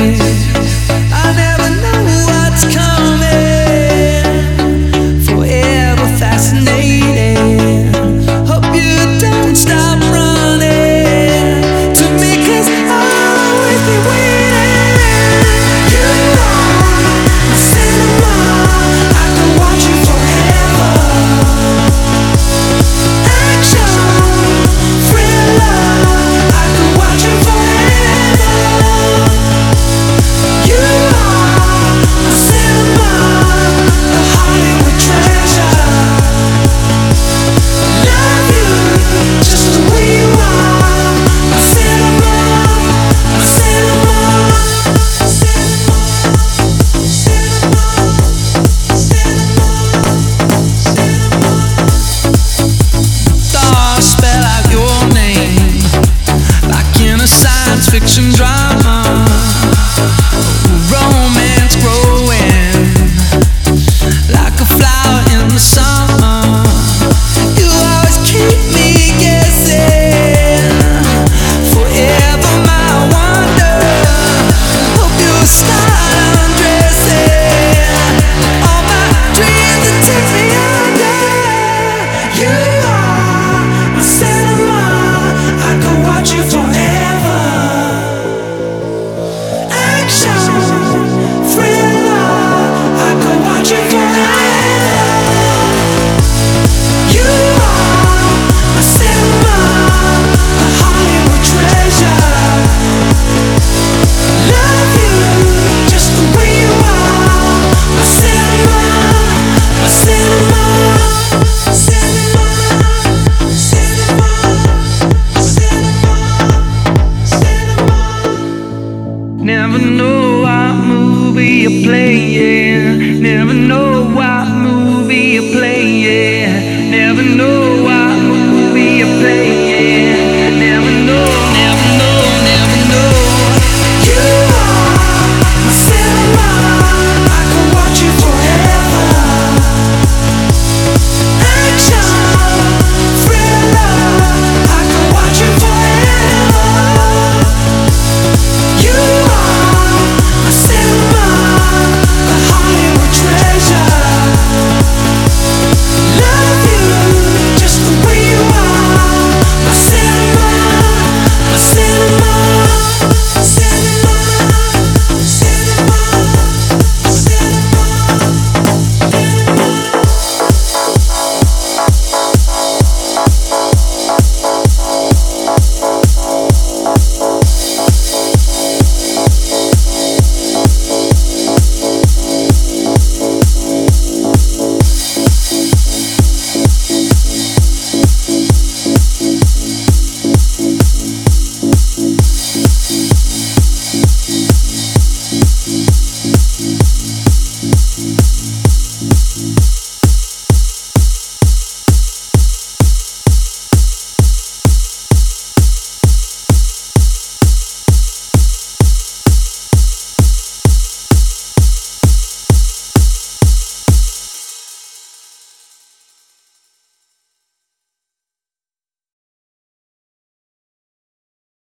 I never know what's coming. Forever fascinating. Hope you don't stop running to me, 'cause I'll always be waiting. You are my cinema. I could watch you forever. Action, thriller. I could watch you forever. You are my cinema, a Hollywood treasure. Love you just the way you are. My cinema, my cinema, cinema, cinema, cinema. Stars spell out your name like in a science fiction drama. Romance growing like a flower in the summer. You always keep me guessing. Forever my wonder. Hope you start undressing all my dreams and take me under. You are my cinema. I could watch you forever. Action, thriller. I could watch you forever. You are my cinema, a Hollywood treasure. Love you just the way you are. My cinema, my cinema, cinema, cinema, cinema, cinema. Never know what movie you're playing.